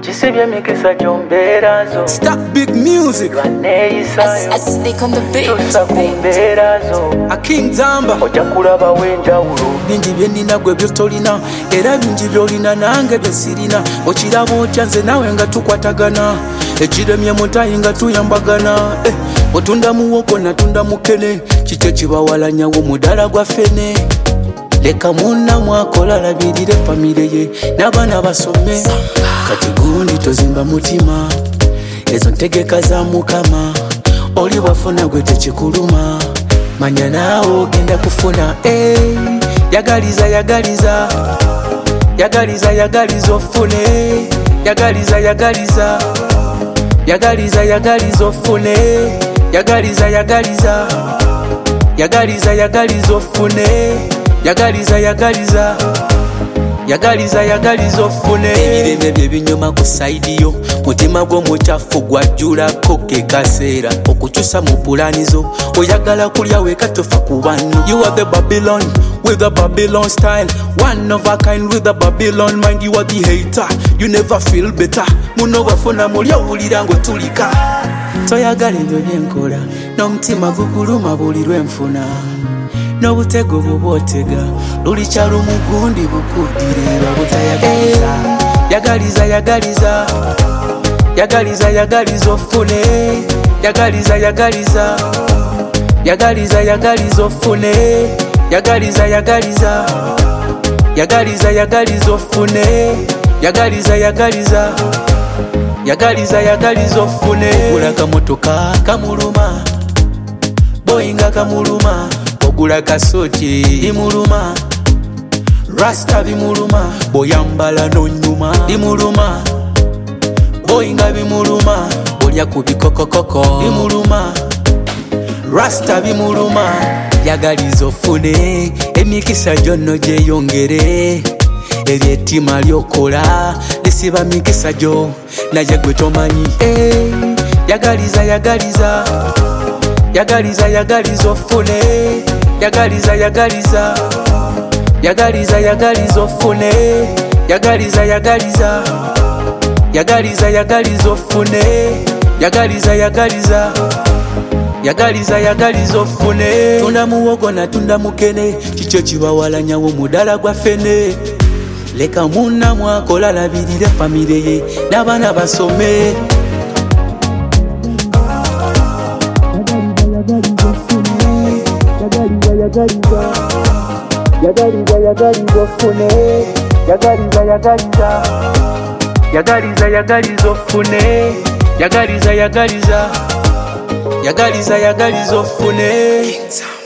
Chisibye mikisa jombeerazo. Stop big music. Asleep on the beat. Tusa kumbeerazo. Aking Zamba. Ojja kulaba w'enjawulo. Bingi bye nnina gwe by'otolina era bingi by'olina nange bye sirina. Okiraba otya nze naawe nga tukwatagana. Ekiremye mutayi nga tuyambagana. Otunda muwogo natunda mukene. Kiki ekibawalanyawo muddala gwa ffene. Leka munnamu akola labirire famire ye n'abaana basome. Kati gundi tozimba mutima ezo ntegeka za Mukama. Oli wafuna gwe tekikuluma manya naawe ogenda kufuna. Yagaliza yagaliza yagaliza yagaliza ofune. Yagaliza yagaliza yagaliza yagaliza ofune. Yagaliza yagaliza yagaliza yagaliza ofune. Yagaliza yagaliza yagaliza yagaliza ofune. Ebireme bye binyoma ku saidi yo mutima gw'omukyafu gwajjulako ke kaseera okukyusa mu pulanizo. Oyagala kulya weka tofa ku banno. You are the Babylon with the Babylon style, one of a kind with the Babylon mind. You are the hater, you never feel better. Muno wafuna mulya owulira ng'otulika. Toyagala ebyo byenkola n'omutima guguluma buli lwenfuna. N'obutego bw'obwotega lulikya lumugundi bukuddire babutayagaliza. Yagaliza yagaliza yagaliza yagaliza ofune. Yagaliza yagaliza yagaliza yagaliza ofune. Yagaliza yagaliza yagaliza yagaliza ofune. Yagaliza yagaliza yagaliza yagaliza ofune. Ogula kamotoka kamuluma, boyinga kamuluma. Ogula kasoki bimuluma, rasta bimuluma. Boyambala n'onyuma bimuluma, boyinga bimuluma. Bolya ku bikokokoko bimuluma, rasta bimuluma. Yagaliza ofune emikisa gyonna gyeyongere. Eryettima lyokola lisiba mikisa gyo naye gwe tomanyi. Yagaliza yagaliza yagaliza yagaliza ofune. Yagaliza yagaliza yagaliza yagaliza ofune. Yagaliza yagaliza yagaliza yagaliza ofune. Yagaliza yagaliza yagaliza yagaliza ofune. Tunda muwogo natunda mukene, kiki ekibawalanyawo muddala gwa ffene. Leka munnamu akola labirire famire ye n'abaana basome. Yagaliza yagaliza ofune. Yagaliza yagaliza yagaliza yagaliza ofune. Yagaliza yagaliza yagaliza yagaliza ofune.